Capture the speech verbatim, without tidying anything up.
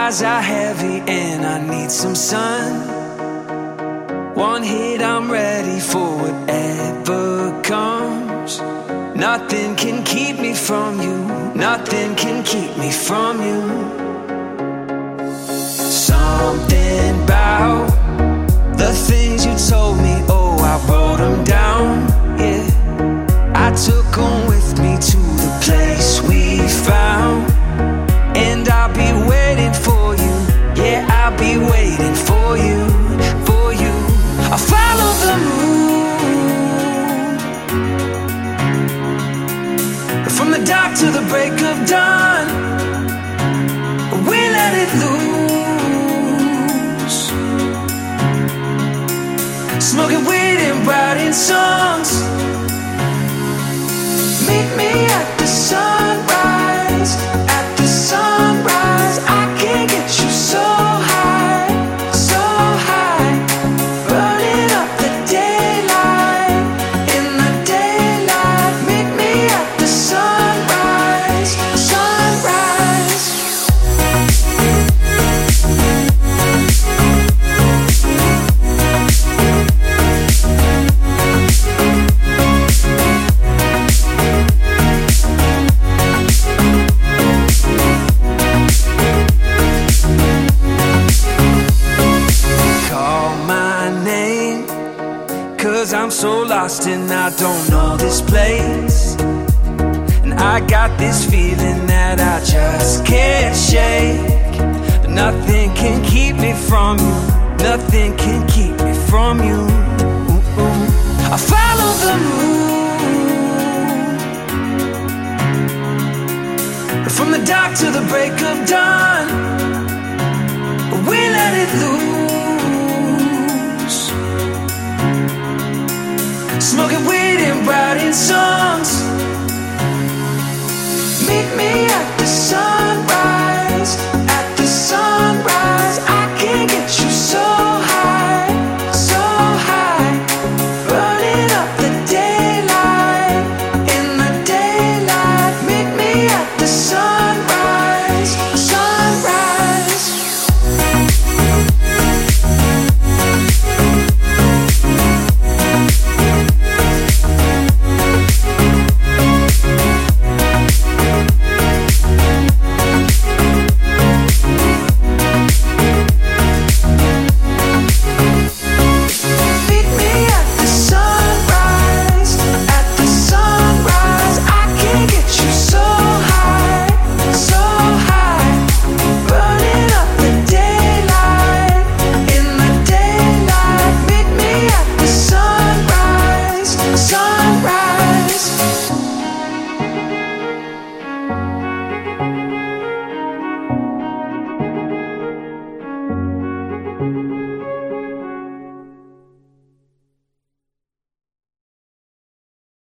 eyes are heavy and I need some sun. One hit, I'm ready for whatever comes. Nothing can keep me from you. Nothing can keep me from you. Something about the things you told me, oh, I wrote them down, yeah. I took them with me to the place we found. And I'll be waiting for you, yeah, I'll be waiting for you, for you. I'll follow the moon from the dark to the break of dawn. We let it loose, smoking weed and writing songs. Meet me at the sunrise, at the sunrise. I can get you so high, so high, burning up the daylight, in the daylight. Meet me at the sunrise, sunrise. I'm so lost and I don't know this place. And I got this feeling that I just can't shake. But nothing can keep me from you. Nothing can keep me from you. Ooh, ooh. I follow the moon from the dark to the break of dawn.